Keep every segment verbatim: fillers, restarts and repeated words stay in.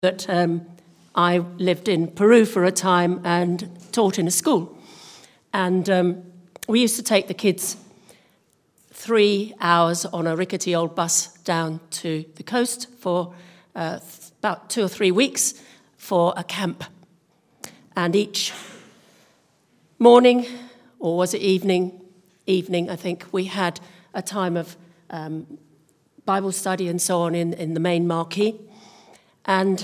that um, I lived in Peru for a time and taught in a school. And um, we used to take the kids three hours on a rickety old bus down to the coast for uh, th- about two or three weeks for a camp. And each morning, or was it evening, evening, I think, we had a time of um, Bible study and so on in, in the main marquee. And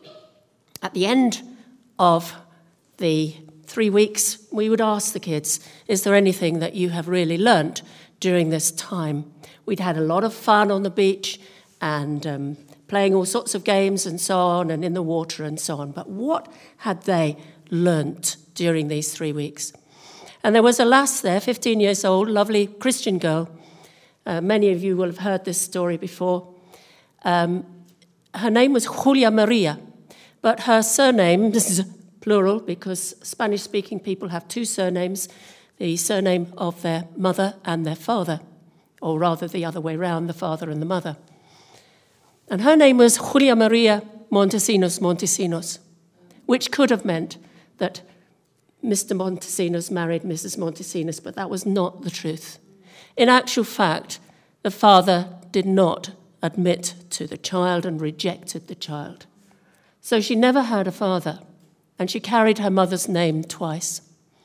at the end of the three weeks, we would ask the kids, is there anything that you have really learnt during this time? We'd had a lot of fun on the beach and um, playing all sorts of games and so on, and in the water and so on. But what had they learnt during these three weeks? And there was a lass there, fifteen years old, lovely Christian girl. Uh, many of you will have heard this story before. Um, her name was Julia Maria, but her surname, this is plural because Spanish-speaking people have two surnames, the surname of their mother and their father, or rather the other way round, the father and the mother. And her name was Julia Maria Montesinos Montesinos, which could have meant that Mister Montesinos married Missus Montesinos, but that was not the truth. In actual fact, the father did not admit to the child and rejected the child. So she never had a father, and she carried her mother's name twice.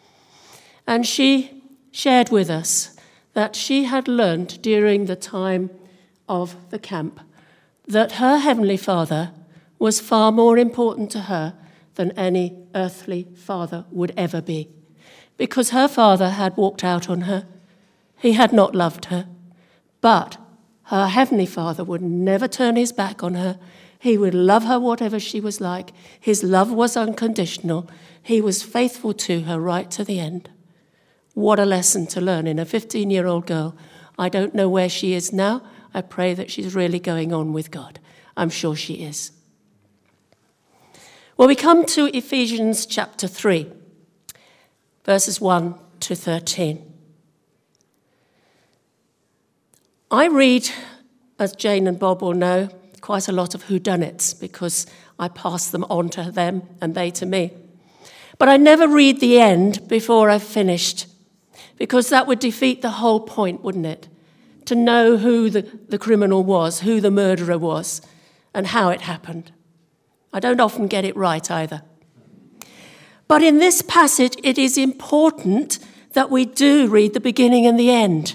And she shared with us that she had learned during the time of the camp that her Heavenly Father was far more important to her than any earthly father would ever be, because her father had walked out on her. He had not loved her, but her Heavenly Father would never turn his back on her. He would love her whatever she was like. His love was unconditional. He was faithful to her right to the end. What a lesson to learn in a fifteen-year-old girl. I don't know where she is now. I pray that she's really going on with God. I'm sure she is. Well, we come to Ephesians chapter three, verses one to thirteen. I read, as Jane and Bob will know, quite a lot of whodunits because I pass them on to them and they to me. But I never read the end before I've finished, because that would defeat the whole point, wouldn't it? To know who the, the criminal was, who the murderer was, and how it happened. I don't often get it right either. But in this passage, it is important that we do read the beginning and the end.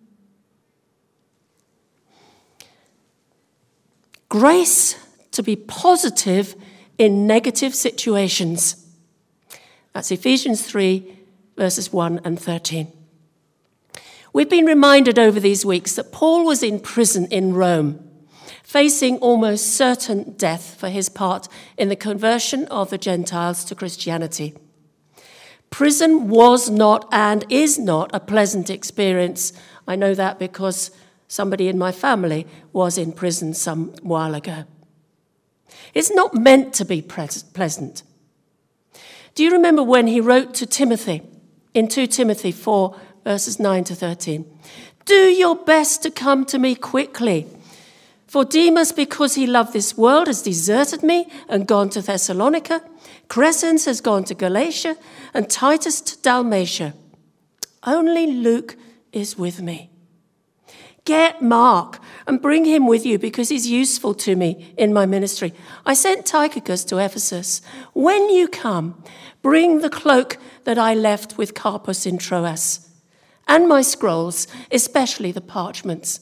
Grace to be positive in negative situations. That's Ephesians three, verses one and thirteen. We've been reminded over these weeks that Paul was in prison in Rome, facing almost certain death for his part in the conversion of the Gentiles to Christianity. Prison was not and is not a pleasant experience. I know that because somebody in my family was in prison some while ago. It's not meant to be pleasant. Do you remember when he wrote to Timothy in Second Timothy four, verses nine to thirteen? Do your best to come to me quickly. For Demas, because he loved this world, has deserted me and gone to Thessalonica. Crescens has gone to Galatia, and Titus to Dalmatia. Only Luke is with me. Get Mark and bring him with you because he's useful to me in my ministry. I sent Tychicus to Ephesus. When you come, bring the cloak that I left with Carpus in Troas, and my scrolls, especially the parchments.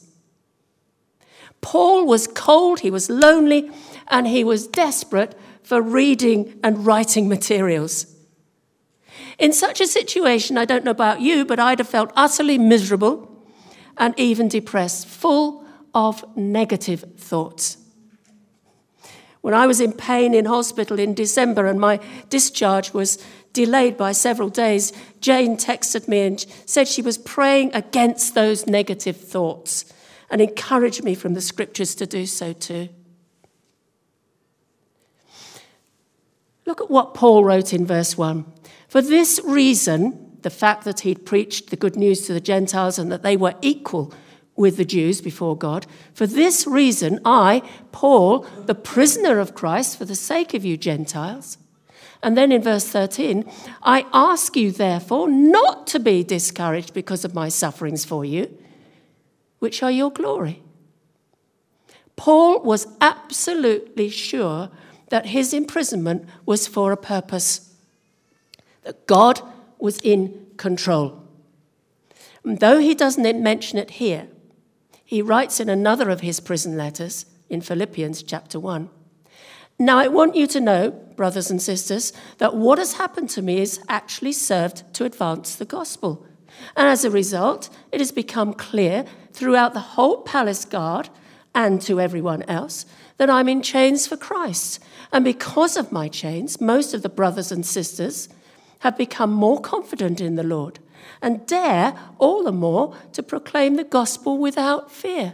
Paul was cold, he was lonely, and he was desperate for reading and writing materials. In such a situation, I don't know about you, but I'd have felt utterly miserable and even depressed, full of negative thoughts. When I was in pain in hospital in December and my discharge was delayed by several days, Jane texted me and said she was praying against those negative thoughts and encouraged me from the scriptures to do so too. Look at what Paul wrote in verse one. For this reason, the fact that he'd preached the good news to the Gentiles and that they were equal with the Jews before God. For this reason, I, Paul, the prisoner of Christ, for the sake of you Gentiles. And then in verse thirteen, I ask you, therefore, not to be discouraged because of my sufferings for you, which are your glory. Paul was absolutely sure that his imprisonment was for a purpose, that God was in control. And though he doesn't mention it here, he writes in another of his prison letters, in Philippians chapter one, now I want you to know, brothers and sisters, that what has happened to me is actually served to advance the gospel. And as a result, it has become clear throughout the whole palace guard and to everyone else that I'm in chains for Christ. And because of my chains, most of the brothers and sisters have become more confident in the Lord and dare all the more to proclaim the gospel without fear.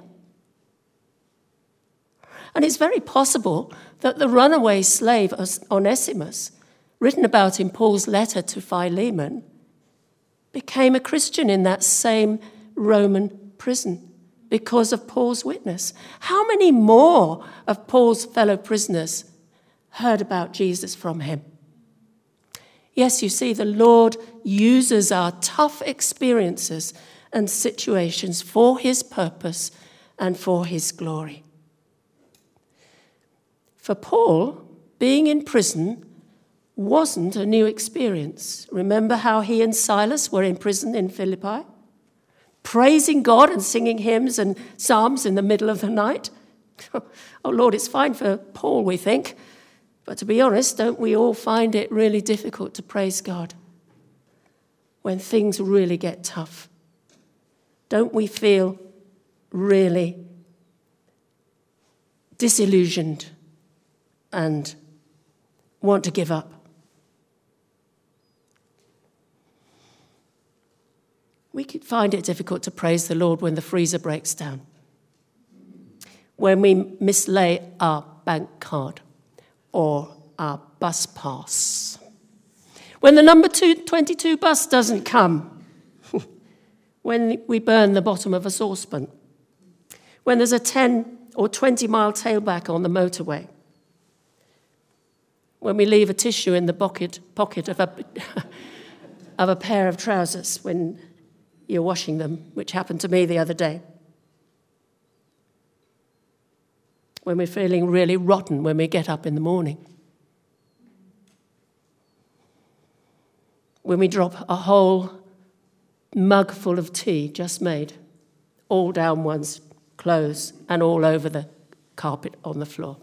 And it's very possible that the runaway slave Onesimus, written about in Paul's letter to Philemon, became a Christian in that same Roman prison because of Paul's witness. How many more of Paul's fellow prisoners heard about Jesus from him? Yes, you see, the Lord uses our tough experiences and situations for his purpose and for his glory. For Paul, being in prison wasn't a new experience. Remember how he and Silas were in prison in Philippi, praising God and singing hymns and psalms in the middle of the night? Oh, Lord, it's fine for Paul, we think. But to be honest, don't we all find it really difficult to praise God when things really get tough? Don't we feel really disillusioned and want to give up? We could find it difficult to praise the Lord when the freezer breaks down, when we mislay our bank card or our bus pass, when the number two twenty-two bus doesn't come, when we burn the bottom of a saucepan, when there's a ten or twenty mile tailback on the motorway, when we leave a tissue in the pocket, pocket of, a, of a pair of trousers when you're washing them, which happened to me the other day. When we're feeling really rotten when we get up in the morning. When we drop a whole mug full of tea just made, all down one's clothes and all over the carpet on the floor.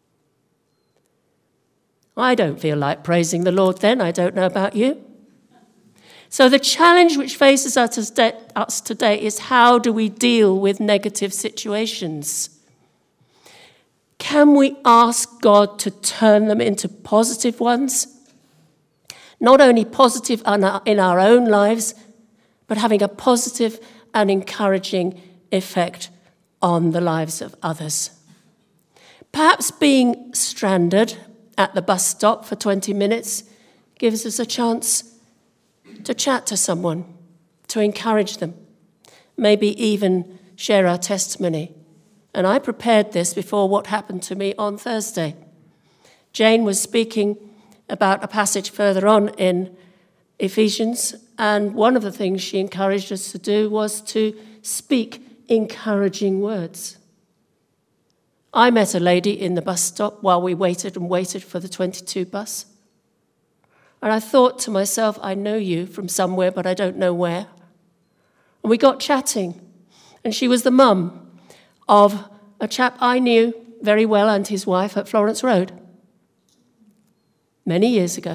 I don't feel like praising the Lord then. I don't know about you. So the challenge which faces us today is, how do we deal with negative situations? Can we ask God to turn them into positive ones? Not only positive in our own lives, but having a positive and encouraging effect on the lives of others. Perhaps being stranded at the bus stop for twenty minutes gives us a chance to chat to someone, to encourage them, maybe even share our testimony. And I prepared this before what happened to me on Thursday. Jane was speaking about a passage further on in Ephesians, and one of the things she encouraged us to do was to speak encouraging words. I met a lady in the bus stop while we waited and waited for the twenty-two bus. And I thought to myself, I know you from somewhere, but I don't know where. And we got chatting. And she was the mum of a chap I knew very well and his wife at Florence Road many years ago.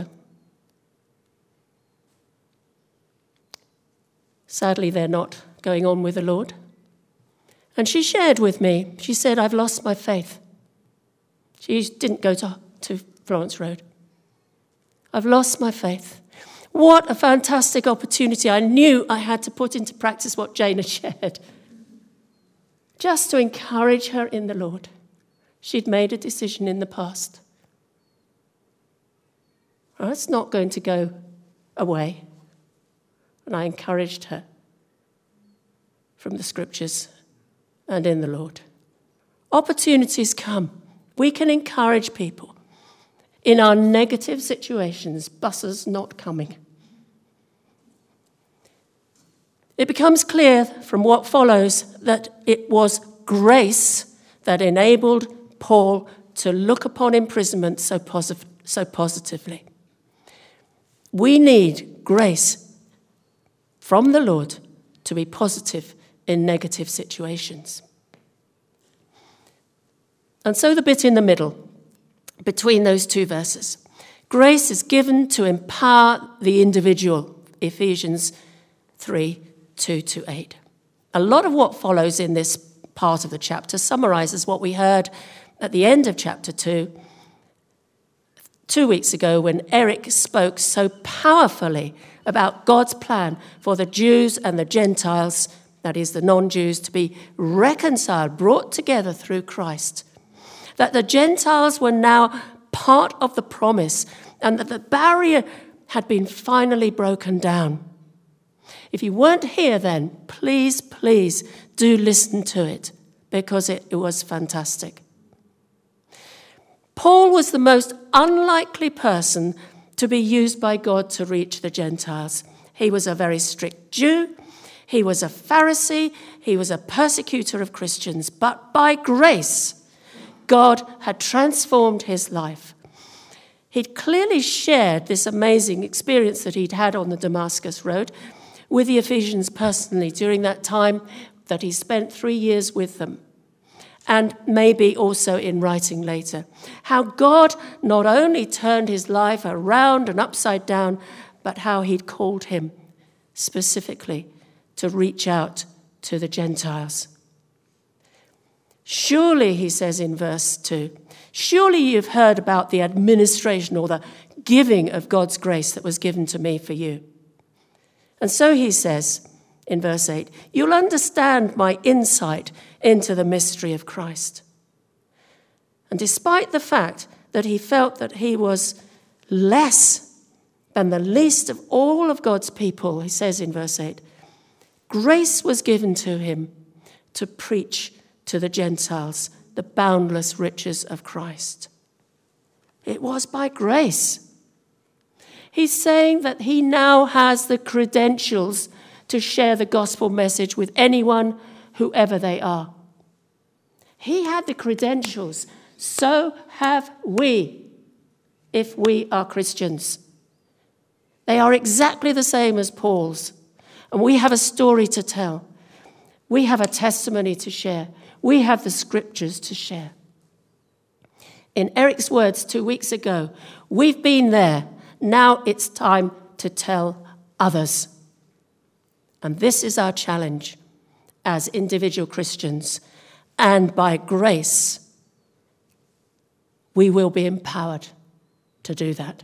Sadly, they're not going on with the Lord. And she shared with me, she said, I've lost my faith. She didn't go to, to Florence Road. I've lost my faith. What a fantastic opportunity. I knew I had to put into practice what Jane had shared. Just to encourage her in the Lord. She'd made a decision in the past. Well, it's not going to go away. And I encouraged her from the scriptures and in the Lord. Opportunities come. We can encourage people. In our negative situations, buses not coming. It becomes clear from what follows that it was grace that enabled Paul to look upon imprisonment so, posi- so positively. We need grace from the Lord to be positive in negative situations. And so the bit in the middle, between those two verses. Grace is given to empower the individual, Ephesians three, two to eight. A lot of what follows in this part of the chapter summarizes what we heard at the end of chapter two, two weeks ago when Eric spoke so powerfully about God's plan for the Jews and the Gentiles, that is the non-Jews, to be reconciled, brought together through Christ. That the Gentiles were now part of the promise and that the barrier had been finally broken down. If you weren't here then, please, please do listen to it because it, it was fantastic. Paul was the most unlikely person to be used by God to reach the Gentiles. He was a very strict Jew. He was a Pharisee. He was a persecutor of Christians. But by grace, God had transformed his life. He'd clearly shared this amazing experience that he'd had on the Damascus Road with the Ephesians personally during that time that he spent three years with them, and maybe also in writing later. How God not only turned his life around and upside down, but how he'd called him specifically to reach out to the Gentiles. Surely, he says in verse two, surely you've heard about the administration or the giving of God's grace that was given to me for you. And so he says in verse eight, you'll understand my insight into the mystery of Christ. And despite the fact that he felt that he was less than the least of all of God's people, he says in verse eight, grace was given to him to preach to the Gentiles the boundless riches of Christ. It was by grace. He's saying that he now has the credentials to share the gospel message with anyone, whoever they are. He had the credentials. So have we, if we are Christians. They are exactly the same as Paul's. And we have a story to tell. We have a testimony to share. We have the scriptures to share. In Eric's words two weeks ago, we've been there. Now it's time to tell others. And this is our challenge as individual Christians. And by grace, we will be empowered to do that.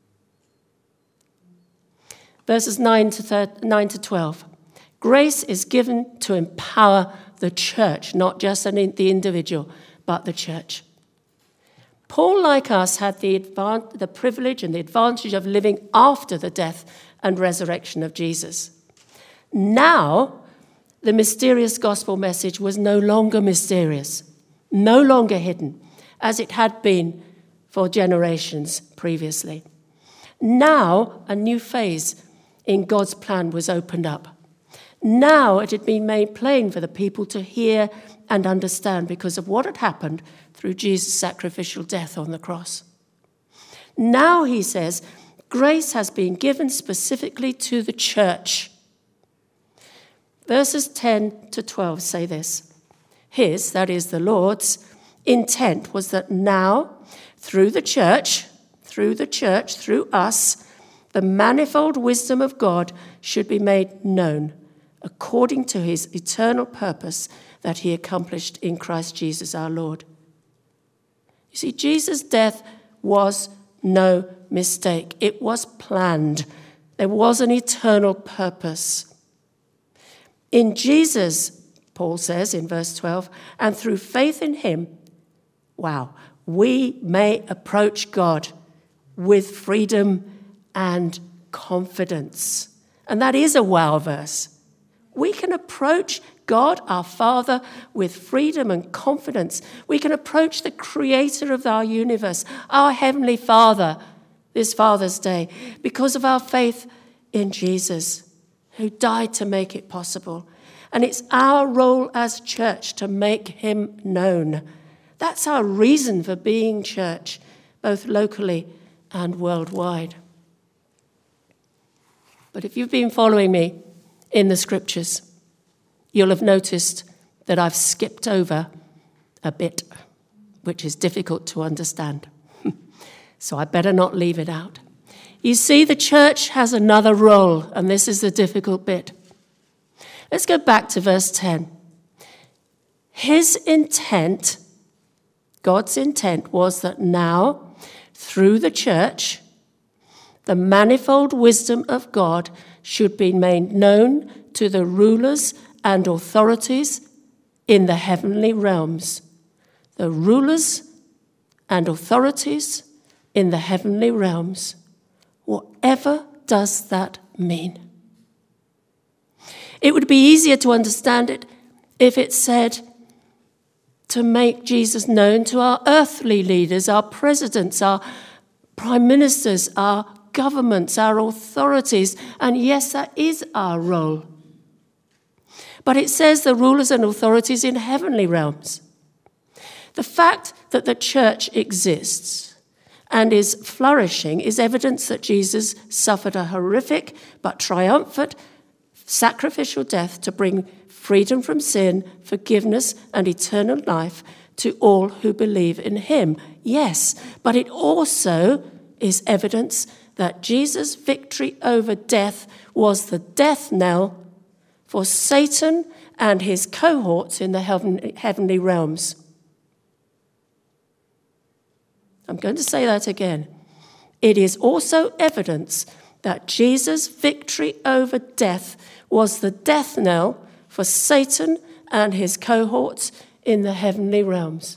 Verses nine to twelve. Grace is given to empower the church, not just the individual, but the church. Paul, like us, had the, advan- the privilege and the advantage of living after the death and resurrection of Jesus. Now, the mysterious gospel message was no longer mysterious, no longer hidden, as it had been for generations previously. Now, a new phase in God's plan was opened up. Now it had been made plain for the people to hear and understand because of what had happened through Jesus' sacrificial death on the cross. Now, he says, grace has been given specifically to the church. Verses ten to twelve say this. His, that is the Lord's, intent was that now, through the church, through the church, through us, the manifold wisdom of God should be made known according to his eternal purpose that he accomplished in Christ Jesus our Lord. You see, Jesus' death was no mistake. It was planned. There was an eternal purpose. In Jesus, Paul says in verse twelve, and through faith in him, wow, we may approach God with freedom and confidence. And that is a wow verse. We can approach God, our Father, with freedom and confidence. We can approach the creator of our universe, our Heavenly Father, this Father's Day, because of our faith in Jesus, who died to make it possible. And it's our role as church to make him known. That's our reason for being church, both locally and worldwide. But if you've been following me in the scriptures, you'll have noticed that I've skipped over a bit, which is difficult to understand. So I better not leave it out. You see, the church has another role, and this is the difficult bit. Let's go back to verse ten. His intent, God's intent, was that now, through the church, the manifold wisdom of God should be made known to the rulers and authorities in the heavenly realms. The rulers and authorities in the heavenly realms. Whatever does that mean? It would be easier to understand it if it said to make Jesus known to our earthly leaders, our presidents, our prime ministers, our governments, our authorities. And yes, that is our role. But it says the rulers and authorities in heavenly realms. The fact that the church exists and is flourishing is evidence that Jesus suffered a horrific but triumphant sacrificial death to bring freedom from sin, forgiveness, and eternal life to all who believe in him. Yes, but it also is evidence that Jesus' victory over death was the death knell for Satan and his cohorts in the heaven, heavenly realms. I'm going to say that again. It is also evidence that Jesus' victory over death was the death knell for Satan and his cohorts in the heavenly realms.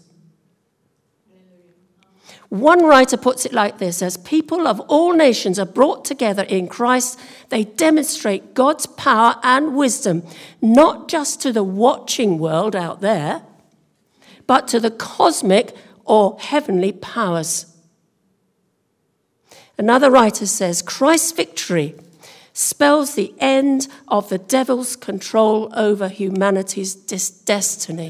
One writer puts it like this: as people of all nations are brought together in Christ, they demonstrate God's power and wisdom, not just to the watching world out there, but to the cosmic or heavenly powers. Another writer says, Christ's victory spells the end of the devil's control over humanity's dis- destiny.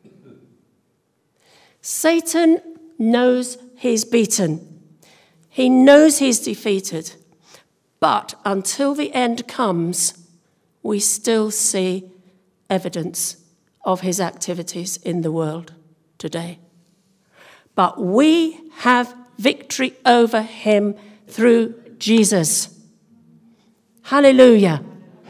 Satan knows he's beaten. He knows he's defeated. But until the end comes, we still see evidence of his activities in the world today. But we have victory over him through Jesus. Hallelujah.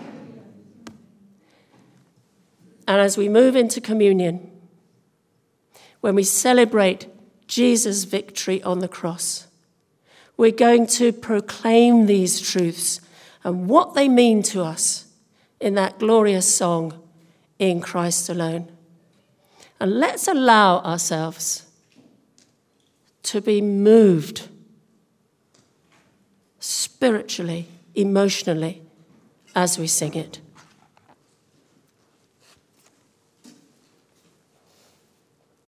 And as we move into communion, when we celebrate Jesus' victory on the cross, we're going to proclaim these truths and what they mean to us in that glorious song, In Christ Alone. And let's allow ourselves to be moved spiritually, emotionally, as we sing it.